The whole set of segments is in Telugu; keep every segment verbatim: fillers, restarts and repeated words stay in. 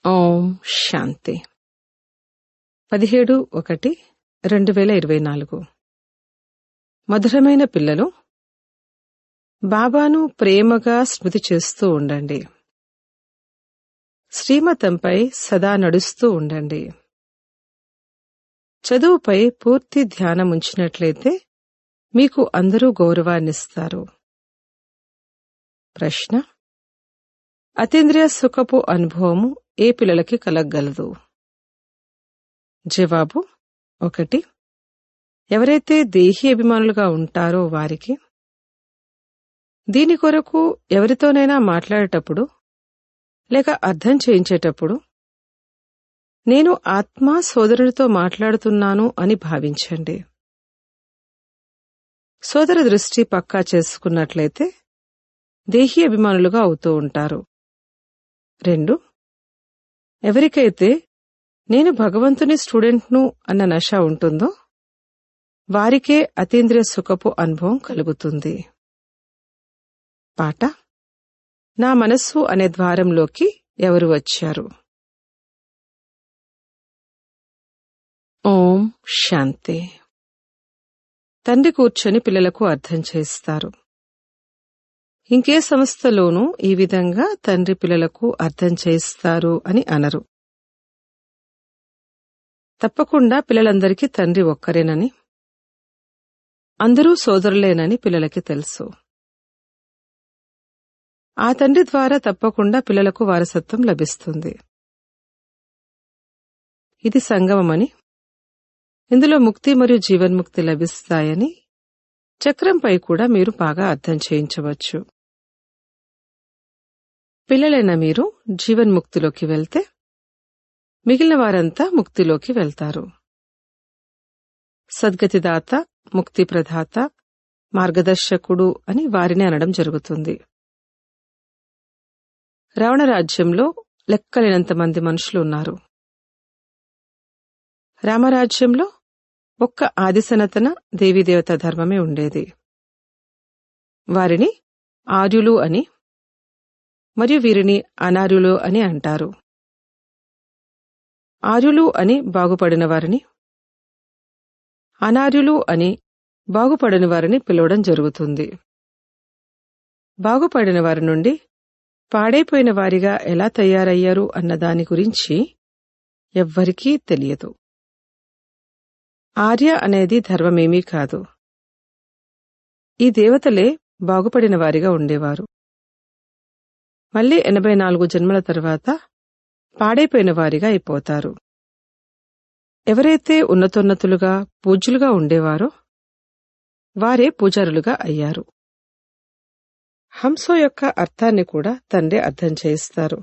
ఓం శాంతి. పదిహేడు ఒకటి రెండు వేల ఇరవై నాలుగు. మధురమైన పిల్లలు, బాబాను ప్రేమగా స్మృతి చేస్తూ ఉండండి. శ్రీమతంపై సదా నడుస్తూ ఉండండి. చదువుపై పూర్తి ధ్యానం ఉంచినట్లయితే మీకు అందరూ గౌరవాన్నిస్తారు. ప్రశ్న: అతీంద్రియ సుఖపు అనుభవము ఏ పిల్లలకి కలగగలదు? జవాబు: ఒకటి, ఎవరైతే దేహీ అభిమానులుగా ఉంటారో వారికి. దీని కొరకు ఎవరితోనైనా మాట్లాడేటప్పుడు లేక అర్థం చేయించేటప్పుడు నేను ఆత్మా సోదరునితో మాట్లాడుతున్నాను అని భావించండి. సోదర దృష్టి పక్కా చేసుకున్నట్లయితే దేహీ అభిమానులుగా అవుతూ ఉంటారు. రెండు, ఎవరికైతే నేను భగవంతుని స్టూడెంట్ను అన్న నష ఉంటుందో వారికే అతీంద్రియ సుఖపు అనుభవం కలుగుతుంది. పాట: నా మనస్సు అనే ద్వారంలోకి ఎవరు వచ్చారు? ఓం శాంతి. తండ్రి కూర్చొని పిల్లలకు అర్థం చేస్తారు. ఇంకే సంస్థలోనూ ఈ విధంగా తండ్రి పిల్లలకు అర్థం చేస్తారు అని అనరు. తప్పకుండా పిల్లలందరికీ తండ్రి ఒక్కరేనని, అందరూ సోదరులేనని పిల్లలకి తెలుసు. ఆ తండ్రి ద్వారా తప్పకుండా పిల్లలకు వారసత్వం లభిస్తుంది. ఇది సంగమమని, ఇందులో ముక్తి మరియు జీవన్ముక్తి లభిస్తాయని చక్రంపై కూడా మీరు బాగా అర్థం చేయించవచ్చు. పిల్లలైన మీరు జీవన్ముక్తిలోకి వెళ్తే మిగిలిన వారంతా ముక్తిలోకి వెళ్తారు. సద్గతిదాత, ముక్తి ప్రదాత, మార్గదర్శకుడు అని వారిని అనడం జరుగుతుంది. రావణ రాజ్యంలో లెక్కలేనంత మంది మనుషులు ఉన్నారు. రామరాజ్యంలో ఒక్క ఆదిసనాతన దేవీదేవత ధర్మమే ఉండేది. వారిని ఆర్యులు అని మరియు వీరిని అనార్యులు అని అంటారు. ఆర్యులు అని బాగుపడిన వారిని, అనార్యులు అని బాగుపడిన వారిని పిలవడం జరుగుతుంది. బాగుపడిన వారి నుండి పాడైపోయిన వారిగా ఎలా తయారయ్యారు అన్న దాని గురించి ఎవ్వరికీ తెలియదు. ఆర్య అనేది ధర్మమేమీ కాదు. ఈ దేవతలే బాగుపడిన వారిగా ఉండేవారు. మళ్లీ ఎనభై నాలుగు జన్మల తర్వాత పాడైపోయిన వారిగా అయిపోతారు. ఎవరైతే ఉన్నతోన్నతులుగా పూజ్యులుగా ఉండేవారో వారే పూజారులుగా అయ్యారు. హంస యొక్క అర్థాన్ని కూడా తండ్రి అర్థం చేయిస్తారు.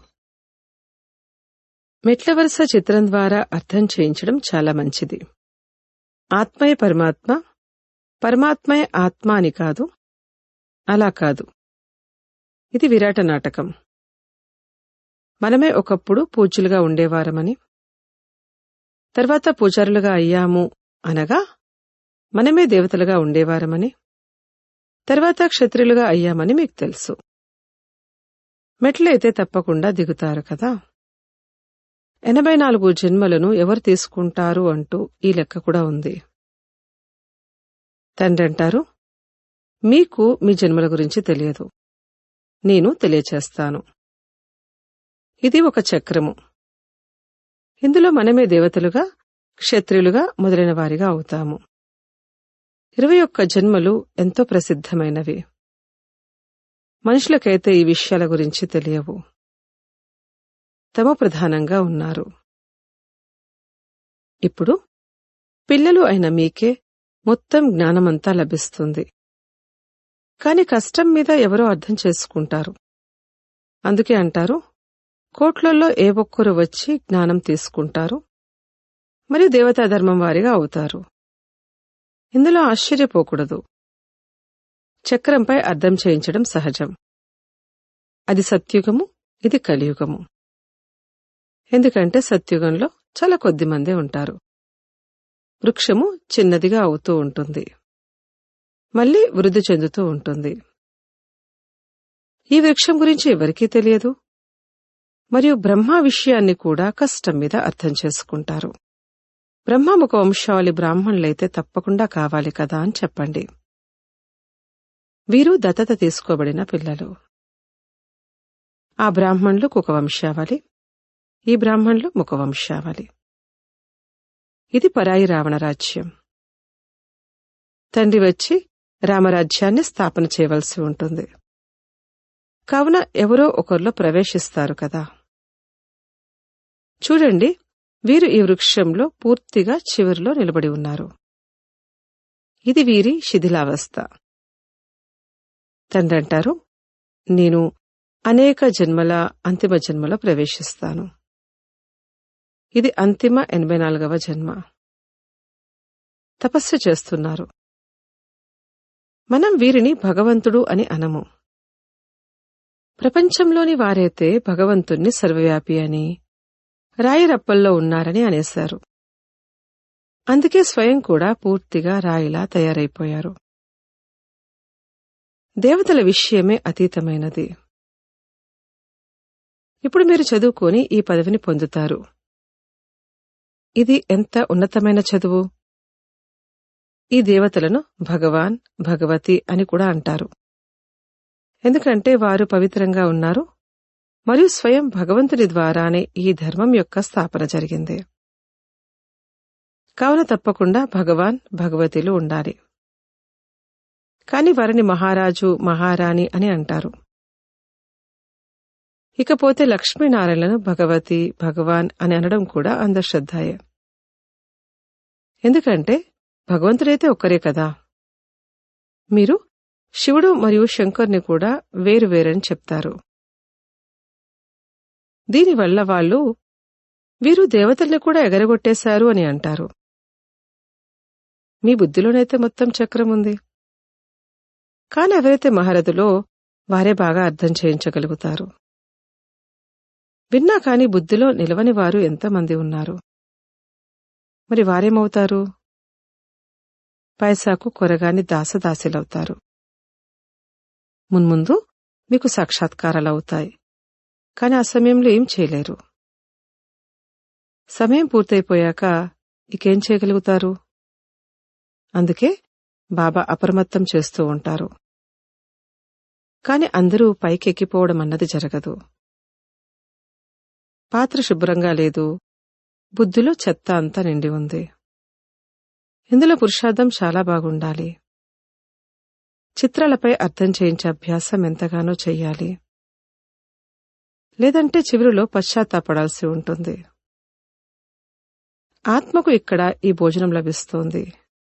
మెట్ల వరుస చిత్రం ద్వారా అర్థం చేయించడం చాలా మంచిది. ఆత్మయే పరమాత్మ, పరమాత్మయే ఆత్మ అని కాదు, అలా కాదు. ఇది విరాట నాటకం. మనమే ఒకప్పుడు పూజ్యులుగా ఉండేవారమని, తర్వాత పూజారులుగా అయ్యాము అనగా మనమే దేవతలుగా ఉండేవారమని, తర్వాత క్షత్రియులుగా అయ్యామని మీకు తెలుసు. మెట్లయితే తప్పకుండా దిగుతారు కదా. ఎనభై నాలుగు జన్మలను ఎవరు తీసుకుంటారు అంటూ ఈ లెక్క కూడా ఉంది. తండ్రి అంటారు, మీకు మీ జన్మల గురించి తెలియదు, నేను తెలియచేస్తాను. ఇది ఒక చక్రము. ఇందులో మనమే దేవతలుగా, క్షత్రియులుగా మొదలైన వారిగా అవుతాము. ఇరవై ఒక్క జన్మలు ఎంతో ప్రసిద్ధమైనవి. మనుషులకైతే ఈ విషయాల గురించి తెలియవు. తమ ప్రధానంగా ఉన్నారు. ఇప్పుడు పిల్లలు అయిన మీకే మొత్తం జ్ఞానమంతా లభిస్తుంది. కాని కష్టం మీద ఎవరో అర్థం చేసుకుంటారు. అందుకే అంటారు, కోట్లలో ఏ ఒక్కరు వచ్చి జ్ఞానం తీసుకుంటారు మరియు దేవతా ధర్మం వారిగా అవుతారు. ఇందులో ఆశ్చర్యపోకూడదు. చక్రంపై అర్థం చేయించడం సహజం. అది సత్యుగము, ఇది కలియుగము. ఎందుకంటే సత్యుగంలో చాలా కొద్ది మందే ఉంటారు. వృక్షము చిన్నదిగా అవుతూ ఉంటుంది, మళ్లీ వృద్ధి చెందుతూ ఉంటుంది. ఈ వృక్షం గురించి ఎవరికీ తెలియదు. మరియు బ్రహ్మ విషయాన్ని కూడా కష్టం మీద అర్థం చేసుకుంటారు. బ్రహ్మముఖ వంశావళి బ్రాహ్మణులైతే తప్పకుండా కావాలి కదా అని చెప్పండి. వీరు దత్తత తీసుకోబడిన పిల్లలు. ఆ బ్రాహ్మణులు కుక వంశావళి, ఈ బ్రాహ్మణులు ముఖ వంశావళి. ఇది పరాయి రావణ రాజ్యం. తండ్రి వచ్చి రామరాజ్యాన్ని స్థాపన చేయవలసి ఉంటుంది. కావున ఎవరో ఒకరిలో ప్రవేశిస్తారు కదా. చూడండి, వీరు ఈ వృక్షంలో పూర్తిగా చివరిలో నిలబడి ఉన్నారు. ఇది వీరి శిథిలావస్థ. తండ్రంటారు, నేను అనేక జన్మల అంతిమ జన్మలో ప్రవేశిస్తాను. ఇది అంతిమ ఎనభై నాలుగవ జన్మ. తపస్సు చేస్తున్నారు. మనం వీరిని భగవంతుడు అని అనము. ప్రపంచంలోని వారైతే భగవంతుణ్ణి సర్వవ్యాపి అని, రాయిరప్పల్లో ఉన్నారని అనేశారు. అందుకే స్వయం కూడా పూర్తిగా రాయిలా తయారైపోయారు. దేవతల విషయమే అతీతమైనది. ఇప్పుడు మీరు చదువుకొని ఈ పదవిని పొందుతారు. ఇది ఎంత ఉన్నతమైన చదువు! ఈ దేవతలను భగవాన్, భగవతి అని కూడా అంటారు. ఎందుకంటే వారు పవిత్రంగా ఉన్నారు మరియు స్వయం భగవంతుని ద్వారానే ఈ ధర్మం యొక్క స్థాపన జరిగింది. కావున తప్పకుండా భగవాన్, భగవతిలు ఉండాలి. కాని వారిని మహారాజు, మహారాణి అని అంటారు. ఇకపోతే లక్ష్మీనారాయణలను భగవతి, భగవాన్ అని అనడం కూడా అంధశ్రద్ధయే. ఎందుకంటే భగవంతుడైతే ఒక్కరే కదా. మీరు శివుడు మరియు శంకర్ని కూడా వేరువేరని చెప్తారు. దీనివల్ల వాళ్ళు వీరు దేవతల్ని కూడా ఎగరగొట్టేశారు అని అంటారు. మీ బుద్ధిలోనైతే మొత్తం చక్రం ఉంది. కాని ఎవరైతే మహారథులో వారే బాగా అర్థం చేయించగలుగుతారు. విన్నా కాని బుద్ధిలో నిలవని వారు ఎంతమంది ఉన్నారు. మరి వారేమవుతారు? పైసాకు కొరగాని దాసదాసిలవుతారు. మున్ముందు మీకు సాక్షాత్కారాలవుతాయి. కాని ఆ సమయంలో ఏం చేయలేరు. సమయం పూర్తయిపోయాక ఇకేం చేయగలుగుతారు? అందుకే బాబా అప్రమత్తం చేస్తూ ఉంటారు. కాని అందరూ పైకెక్కిపోవడం అన్నది జరగదు. పాత్ర శుభ్రంగా లేదు, బుద్ధిలో చెత్త అంతా నిండి ఉంది. ఇందులో పురుషార్థం చాలా బాగుండాలి. చిత్రాలపై అర్థం చేయించే అభ్యాసం ఎంతగానో చెయ్యాలి. లేదంటే చివరిలో పశ్చాత్తాపడాల్సి ఉంటుంది. ఆత్మకు ఇక్కడ ఈ భోజనం లభిస్తోంది.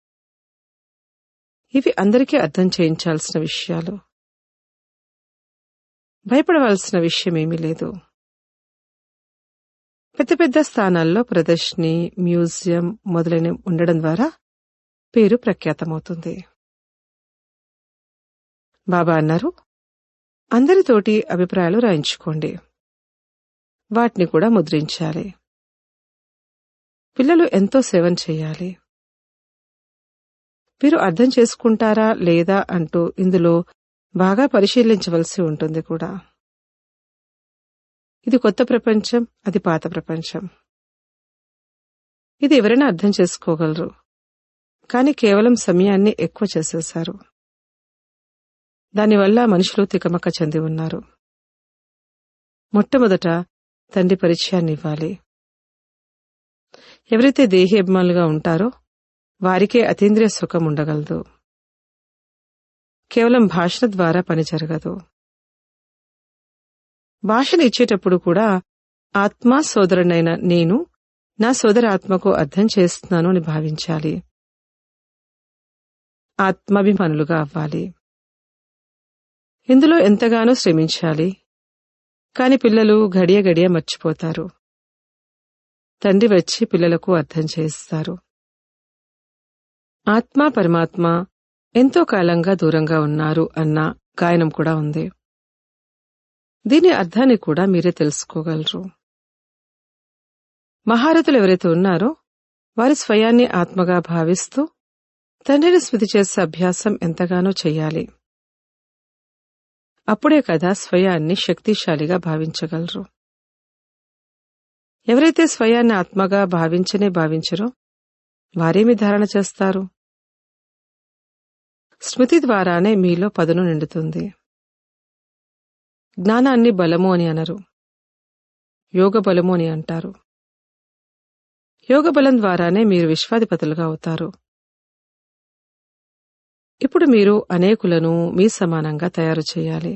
ఇవి అందరికీ అర్థం చేయించాల్సిన విషయాలు. భయపడవలసిన విషయమేమీ లేదు. పెద్ద పెద్ద స్థానాల్లో ప్రదర్శని, మ్యూజియం మొదలైనవి ఉండడం ద్వారా పేరు ప్రఖ్యాతమవుతుంది. బాబా అన్నారు, అందరితోటి అభిప్రాయాలు రాయించుకోండి. వాటిని కూడా ముద్రించాలి. పిల్లలు ఎంతో సేవన చేయాలి. వీరు అర్థం చేసుకుంటారా లేదా అంటూ ఇందులో బాగా పరిశీలించవలసి ఉంటుంది కూడా. ఇది కొత్త ప్రపంచం, అది పాత ప్రపంచం. ఇది ఎవరైనా అర్థం చేసుకోగలరు. కాని కేవలం సమయాన్ని ఎక్కువ చేసేశారు. దానివల్ల మనుషులు తికమక చెంది ఉన్నారు. మొట్టమొదట తండ్రి పరిచయాన్ని ఇవ్వాలి. ఎవరైతే దేహి అభిమానులుగా ఉంటారో వారికే అతీంద్రియ సుఖం ఉండగలదు. కేవలం భాషణ ద్వారా పని జరగదు. భాషను ఇచ్చేటప్పుడు కూడా ఆత్మా సోదరునైన నేను నా సోదర ఆత్మకు అర్థం చేస్తున్నాను అని భావించాలి. ఆత్మాభిమానులుగా అవ్వాలి. ఇందులో ఎంతగానో శ్రమించాలి. కాని పిల్లలు గడియ గడియ మర్చిపోతారు. తండ్రి వచ్చి పిల్లలకు అర్థం చేస్తారు. ఆత్మ పరమాత్మ ఎంతో కాలంగా దూరంగా ఉన్నారు అన్న గాయనం కూడా ఉంది. దీని అర్థాన్ని కూడా మీరే తెలుసుకోగలరు. మహారథులు ఎవరైతే ఉన్నారో వారి స్వయాన్ని ఆత్మగా భావిస్తూ తండ్రిని స్మృతి చేసే అభ్యాసం ఎంతగానో చెయ్యాలి. అప్పుడే కదా స్వయాన్ని శక్తిశాలిగా భావించగలరు. ఎవరైతే స్వయాన్ని ఆత్మగా భావించనే భావించరో వారేమి ధారణ చేస్తారు? స్మృతి ద్వారానే మీలో పదును నిండుతుంది. జ్ఞానాన్ని బలము అని అనరు, యోగ బలము అని అంటారు. యోగ బలం ద్వారానే మీరు విశ్వాధిపతులుగా అవుతారు. ఇప్పుడు మీరు అనేకులను మీ సమానంగా తయారు చేయాలి.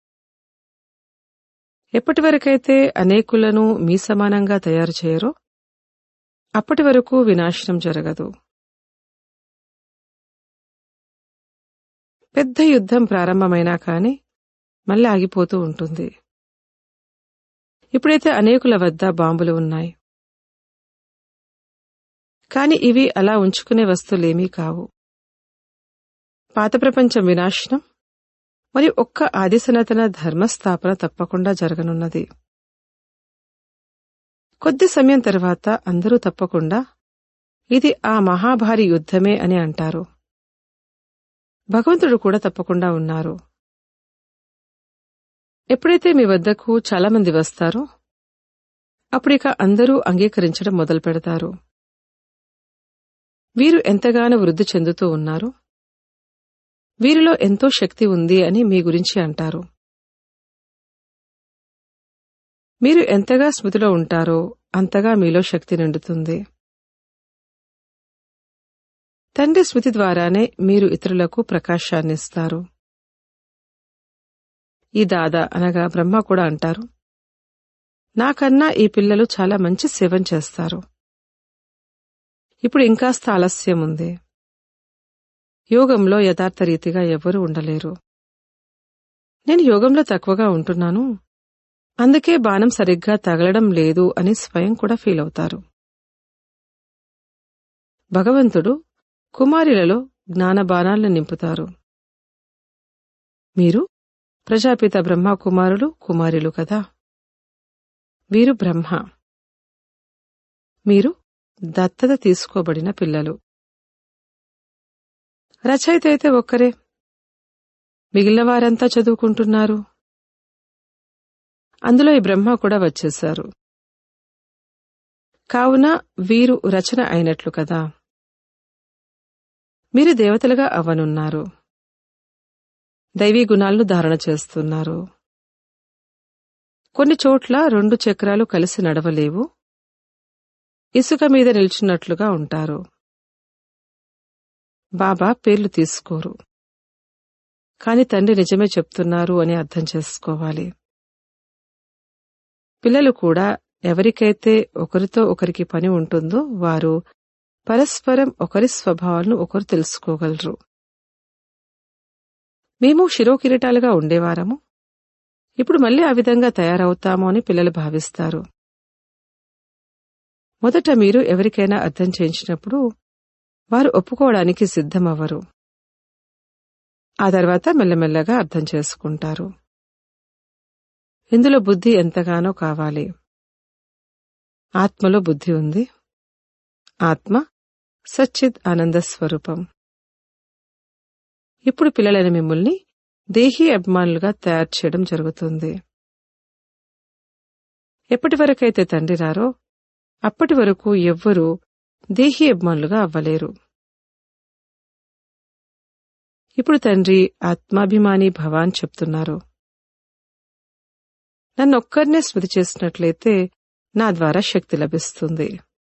ఎప్పటివరకైతే అనేకులను మీ సమానంగా తయారు చేయరో అప్పటి వరకు వినాశనం జరగదు. పెద్ద యుద్ధం ప్రారంభమైనా కాని మళ్ళీ ఆగిపోతూ ఉంటుంది. ఇప్పుడైతే అనేకుల వద్ద బాంబులు ఉన్నాయి, కాని ఇవి అలా ఉంచుకునే వస్తువులేమీ కావు. పాత ప్రపంచం వినాశనం మరియు ఒక్క ఆది సనాతన ధర్మస్థాపన తప్పకుండా జరగనున్నది. కొద్ది సమయం తర్వాత అందరూ తప్పకుండా ఇది ఆ మహాభారీ యుద్ధమే అని అంటారు. భగవంతుడు కూడా తప్పకుండా ఉన్నారు. ఎప్పుడైతే మీ వద్దకు చాలా మంది వస్తారో అప్పుడిక అందరూ అంగీకరించడం మొదలు పెడతారు. వీరు ఎంతగానో వృద్ధి చెందుతూ ఉన్నారు, వీరిలో ఎంతో శక్తి ఉంది అని మీ గురించి అంటారు. మీరు ఎంతగా స్మృతిలో ఉంటారో అంతగా మీలో శక్తి నిండుతుంది. తండ్రి స్మృతి ద్వారానే మీరు ఇతరులకు ప్రకాశాన్నిస్తారు. ఈ దాదా అనగా బ్రహ్మ కూడా అంటారు, నాకన్నా ఈ పిల్లలు చాలా మంచి సేవం చేస్తారు. ఇప్పుడు ఇంకాస్త ఆలస్యం ఉంది. యోగంలో యథార్థ రీతిగా ఎవ్వరూ ఉండలేరు. నేను యోగంలో తక్కువగా ఉంటున్నాను, అందుకే బాణం సరిగ్గా తగలడం లేదు అని స్వయం కూడా ఫీల్ అవుతారు. భగవంతుడు కుమారులలో జ్ఞాన బాణాలను నింపుతారు. మీరు ప్రజాపిత బ్రహ్మ కుమారులు కుమారులు కదా. వీరు బ్రహ్మ, మీరు దత్తత తీసుకోబడిన పిల్లలు. రచయిత అయితే ఒక్కరే, మిగిలిన వారంతా చదువుకుంటున్నారు. అందులో ఈ బ్రహ్మ కూడా వచ్చేశారు. కావున వీరు రచన అయినట్లు కదా. మీరు దేవతలుగా అవ్వనున్నారు, దైవీ గుణాలను ధారణ చేస్తున్నారు. కొన్ని చోట్ల రెండు చక్రాలు కలిసి నడవలేవు, ఇసుక మీద నిల్చున్నట్లుగా ఉంటారు. బాబా పేర్లు తీసుకోరు, కాని తండ్రి నిజమే చెప్తున్నారు అని అర్థం చేసుకోవాలి. పిల్లలు కూడా ఎవరికైతే ఒకరితో ఒకరికి పని ఉంటుందో వారు పరస్పరం ఒకరి స్వభావాలను ఒకరు తెలుసుకోగలరు. మేము శిరోకిరీటాలుగా ఉండేవారము, ఇప్పుడు మళ్ళీ ఆ విధంగా తయారవుతాము అని పిల్లలు భావిస్తారు. మొదట మీరు ఎవరికైనా అర్థం చేయించినప్పుడు వారు ఒప్పుకోవడానికి సిద్ధమవ్వరు. ఆ తర్వాత మెల్లమెల్లగా అర్థం చేసుకుంటారు. ఇందులో బుద్ధి ఎంతగానో కావాలి. ఆత్మలో బుద్ధి ఉంది. ఆత్మ సచ్చిద్ ఆనంద స్వరూపం. ఇప్పుడు పిల్లలైన మిమ్మల్ని దేహీ అభిమానులుగా తయారు చేయడం జరుగుతుంది. ఎప్పటి వరకైతే తండ్రి రారో అప్పటి వరకు ఎవ్వరూ దేహీ అభిమానులుగా అవ్వలేరు. ఇప్పుడు తండ్రి ఆత్మాభిమాని భవ అని చెప్తున్నారు. నన్నొక్కరినే స్మృతి చేసినట్లయితే నా ద్వారా శక్తి లభిస్తుంది.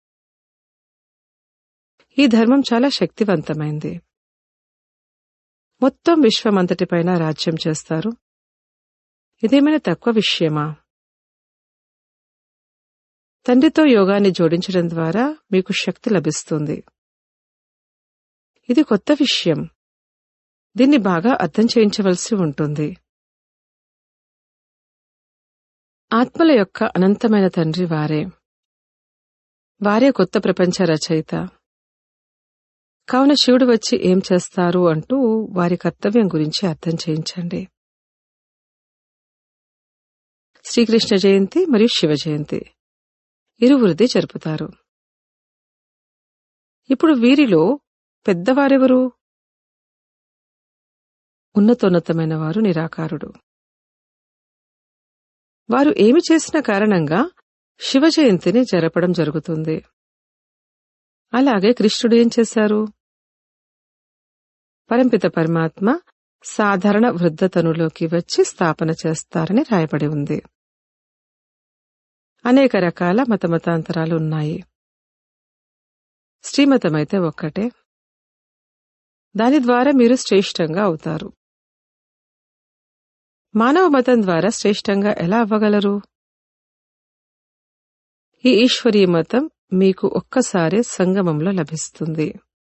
ఈ ధర్మం చాలా శక్తివంతమైంది. మొత్తం విశ్వమంతటిపైన రాజ్యం చేస్తారు. ఇదేమైనా తక్కువ విషయమా? తండ్రితో యోగాన్ని జోడించడం ద్వారా మీకు శక్తి లభిస్తుంది. ఇది కొత్త విషయం. దీన్ని బాగా అర్థం చేయించవలసి ఉంటుంది. ఆత్మల యొక్క అనంతమైన తండ్రి వారే. వారే కొత్త ప్రపంచ రచయిత. కావున శివుడు వచ్చి ఏం చేస్తారు అంటూ వారి కర్తవ్యం గురించి అర్థం చేయించండి. శ్రీకృష్ణ జయంతి మరియు శివ జయంతి ఇరువురిది జరుపుతారు. ఇప్పుడు వీరిలో పెద్దవారెవరు? ఉన్నతోన్నతమైన వారు నిరాకారుడు. వారు ఏమి చేసిన కారణంగా శివ జయంతిని జరపడం జరుగుతుంది. అలాగే కృష్ణుడు ఏం చేశారు? పరంపిత పరమాత్మ సాధారణ వృద్ధతనులోకి వచ్చి స్థాపన చేస్తారని రాయబడి ఉంది. అనేక రకాల మతమతాంతరాలు ఉన్నాయి. శ్రీమతమైతే ఒక్కటే. దాని ద్వారా మీరు శ్రేష్టంగా అవుతారు. మానవ మతం ద్వారా శ్రేష్టంగా ఎలా అవ్వగలరు? ఈ ఈశ్వరీయ మతం మీకు ఒక్కసారి సంగమంలో లభిస్తుంది.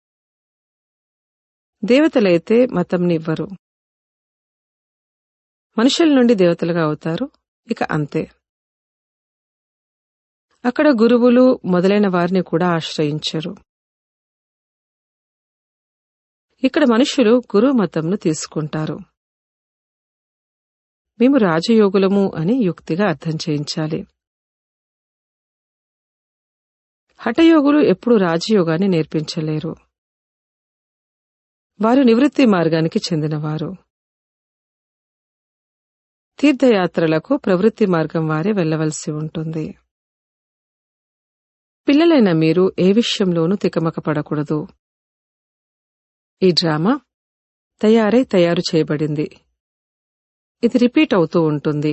దేవతలైతే మతంనివ్వరు. మనుషుల నుండి దేవతలుగా అవుతారు. ఇక అంతే. అక్కడ గురువులు మొదలైన వారిని కూడా ఆశ్రయించరు. ఇక్కడ మనుషులు గురు మతంను తీసుకుంటారు. మేము రాజయోగులము అని యుక్తిగా అర్థం చేయించాలి. హఠయోగులు ఎప్పుడూ రాజయోగాన్ని నేర్పించలేరు. వారు నివృత్తి మార్గానికి చెందినవారు. తీర్థయాత్రలకు ప్రవృత్తి మార్గం వారే వెళ్లవలసి ఉంటుంది. పిల్లలైన మీరు ఏ విషయంలోనూ తికమక పడకూడదు. ఈ డ్రామా తయారై తయారు చేయబడింది. ఇది రిపీట్ అవుతూ ఉంటుంది.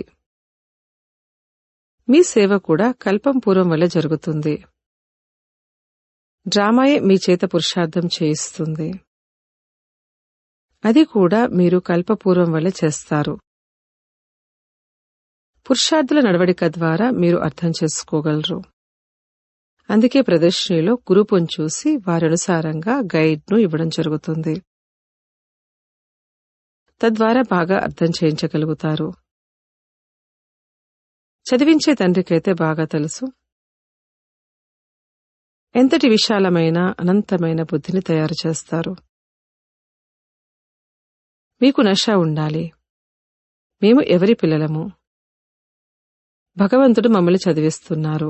మీ సేవ కూడా కల్పం పూర్వం వల్ల జరుగుతుంది. డ్రామాయే మీ చేత పురుషార్థం చేయిస్తుంది. అది కూడా మీరు కల్పపూర్వం వల్ల చేస్తారు. పురుషార్థుల నడవడిక ద్వారా మీరు అర్థం చేసుకోగలరు. అందుకే ప్రదర్శనలో గ్రూపును చూసి వారనుసారంగా గైడ్ను ఇవ్వడం జరుగుతుంది. తద్వారా బాగా అర్థం చేయించగలుగుతారు. చదివించే తండ్రికైతే బాగా తెలుసు ఎంతటి విశాలమైన అనంతమైన బుద్ధిని తయారు చేస్తారు. మీకు నష ఉండాలి. మేము ఎవరి పిల్లలము? భగవంతుడు మమ్మల్ని చదివిస్తున్నారు.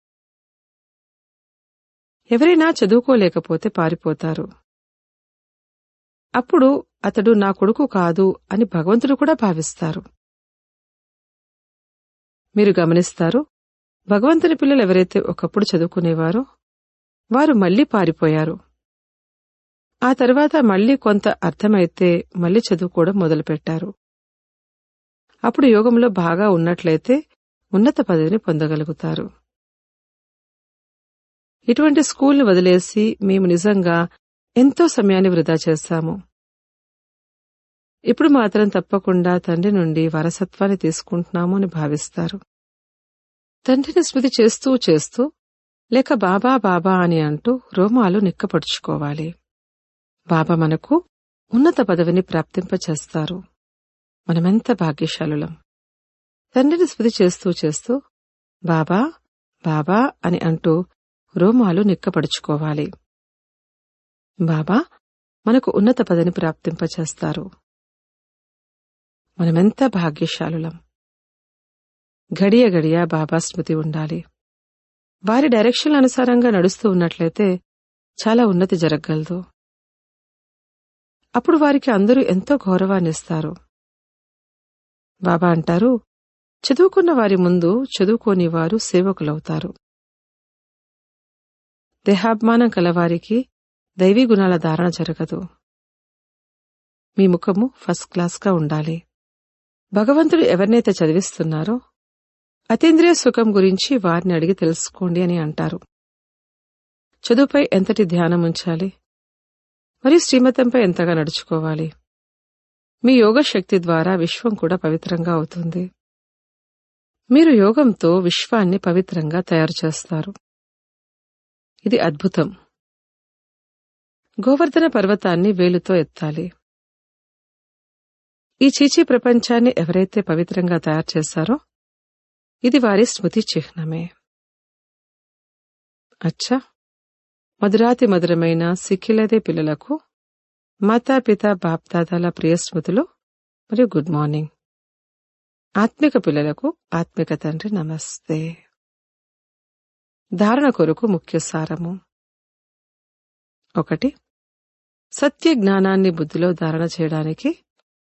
ఎవరైనా చదువుకోలేకపోతే పారిపోతారు. అప్పుడు అతడు నా కొడుకు కాదు అని భగవంతుడు కూడా భావిస్తారు. మీరు గమనిస్తారు, భగవంతుని పిల్లలు ఎవరైతే ఒకప్పుడు చదువుకునేవారో వారు మళ్లీ పారిపోయారు. ఆ తర్వాత మళ్లీ కొంత అర్థమైతే మళ్లీ చదువుకోవడం మొదలుపెట్టారు. అప్పుడు యోగంలో బాగా ఉన్నట్లయితే ఉన్నత పదవిని పొందగలుగుతారు. ఇటువంటి స్కూల్ని వదిలేసి మేము నిజంగా ఎంతో సమయాన్ని వృధా చేశాము. ఇప్పుడు మాత్రం తప్పకుండా తండ్రి నుండి వారసత్వాన్ని తీసుకుంటున్నాము అని భావిస్తారు. తండ్రిని స్మృతి చేస్తూ చేస్తూ లేక బాబా బాబా అని అంటూ రోమాలు నిక్కపడుచుకోవాలి. బాబా మనకు ఉన్నత పదవిని ప్రాప్తింపచేస్తారు. మనమెంత భాగ్యశాలులం. తండ్రిని స్మృతి చేస్తూ చేస్తూ బాబా బాబా అని అంటూ రోమాలు నిక్కపడుచుకోవాలి. బాబా మనకు ఉన్నత పదవిని ప్రాప్తింపచేస్తారు. మనమెంత భాగ్యశాలులం. గడియ గడియ బాబా స్మృతి ఉండాలి. వారి డైరెక్షన్ల అనుసారంగా నడుస్తూ ఉన్నట్లయితే చాలా ఉన్నతి జరగగలదు. అప్పుడు వారికి అందరూ ఎంతో గౌరవాన్నిస్తారు. బాబా అంటారు, చదువుకున్న వారి ముందు చదువుకోని వారు సేవకులవుతారు. దేహాభిమానం కలవారికి దైవీ గుణాల ధారణ జరగదు. మీ ముఖము ఫస్ట్ క్లాస్గా ఉండాలి. భగవంతుడు ఎవరినైతే చదివిస్తున్నారో అతీంద్రియ సుఖం గురించి వారిని అడిగి తెలుసుకోండి అని అంటారు. చదువుపై ఎంతటి ధ్యానం ఉంచాలి, మరియు శ్రీమతంపై ఎంతగా నడుచుకోవాలి. మీ యోగ శక్తి ద్వారా విశ్వం కూడా పవిత్రంగా అవుతుంది. మీరు యోగంతో విశ్వాన్ని పవిత్రంగా తయారు చేస్తారు. ఇది అద్భుతం. గోవర్ధన పర్వతాన్ని వేలుతో ఎత్తాలి. ఈ చీచీ ప్రపంచాన్ని ఎవరైతే పవిత్రంగా తయారు చేశారో ఇది వారి స్మృతి చిహ్నమే. అచ్చా, మధురాతి మధురమైన సిక్కిలదే పిల్లలకు మాతాపిత బాప్దాదాల ప్రియ స్మృతులు మరియు గుడ్ మార్నింగ్. ఆత్మిక పిల్లలకు ఆత్మిక తండ్రి నమస్తే. ధారణ కొరకు ముఖ్య సారము. ఒకటి, సత్య జ్ఞానాన్ని బుద్ధిలో ధారణ చేయడానికి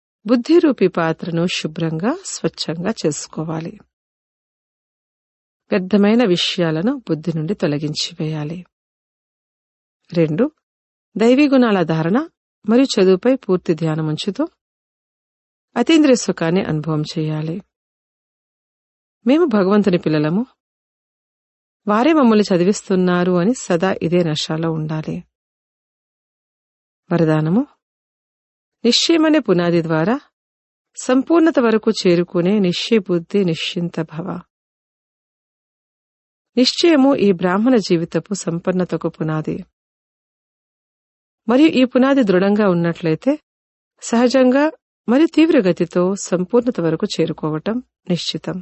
బుద్ధిరూపి పాత్రను శుభ్రంగా స్వచ్ఛంగా చేసుకోవాలి. వ్యర్థమైన విషయాలను బుద్ధి నుండి తొలగించివేయాలి. రెండు, దైవీ గుణాల ధారణ మరియు చదువుపై పూర్తి ధ్యానముంచుతూ అతీంద్రియ సుఖాన్ని అనుభవం చేయాలి. మేము భగవంతుని పిల్లలము, వారే మమ్మల్ని చదివిస్తున్నారు అని సదా ఇదే నశాలో ఉండాలి. వరదానము: నిశ్చయమనే పునాది ద్వారా సంపూర్ణత వరకు చేరుకునే నిశ్చయ బుద్ధి నిశ్చింత భవ. నిశ్చయము ఈ బ్రాహ్మణ జీవితపు సంపన్నతకు పునాది. మరియు ఈ పునాది దృఢంగా ఉన్నట్లయితే సహజంగా మరియు తీవ్రగతితో సంపూర్ణత వరకు చేరుకోవటం నిశ్చితం.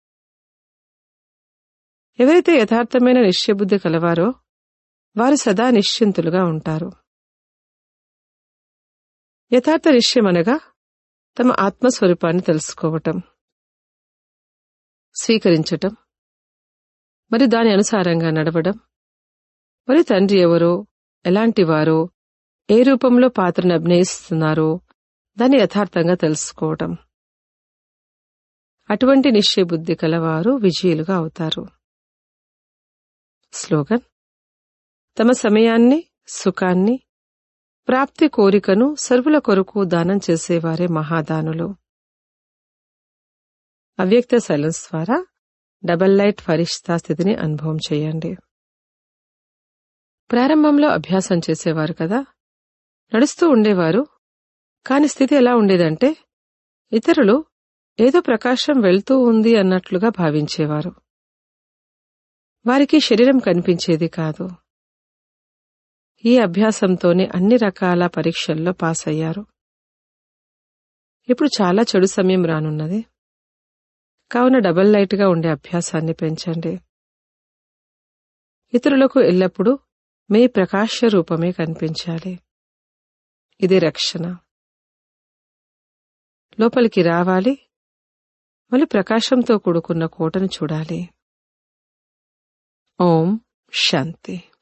ఎవరైతే యథార్థమైన నిశ్చయబుద్ధి కలవారో వారు సదా నిశ్చింతులుగా ఉంటారు. యథార్థ నిశ్చయమనగా తమ ఆత్మస్వరూపాన్ని తెలుసుకోవటం, స్వీకరించటం మరియు దాని అనుసారంగా నడవడం, మరియు తండ్రి ఎవరో, ఎలాంటివారో, ఏ రూపంలో పాత్రను అభినయిస్తున్నారో దాన్ని యథార్థంగా తెలుసుకోవటం. అటువంటి నిశ్చయబుద్ధి కలవారు విజయులుగా అవుతారు. స్లోగన్: తమ సమయాన్ని, సుఖాన్ని, ప్రాప్తి కోరికను సర్వుల కొరకు దానం చేసేవారే మహాదానులు. అవ్యక్త సైలెన్స్ ద్వారా డబల్ లైట్ ఫరిష్తా స్థితిని అనుభవం చేయండి. ప్రారంభంలో అభ్యాసం చేసేవారు కదా, నడుస్తూ ఉండేవారు. కాని స్థితి ఎలా ఉండేదంటే ఇతరులు ఏదో ప్రకాశం వెళ్తూ ఉంది అన్నట్లుగా భావించేవారు. వారికి శరీరం కనిపించేది కాదు. ఈ అభ్యాసంతోనే అన్ని రకాల పరీక్షల్లో పాస్ అయ్యారు. ఇప్పుడు చాలా చెడు సమయం రానున్నది. కావున డబల్ లైట్గా ఉండే అభ్యాసాన్ని పెంచండి. ఇతరులకు ఎల్లప్పుడూ మీ ప్రకాశ రూపమే కనిపించాలి. ఇది రక్షణ. లోపలికి రావాలి, మళ్ళీ ప్రకాశంతో కూడుకున్న కోటను చూడాలి. ఓం శాంతి.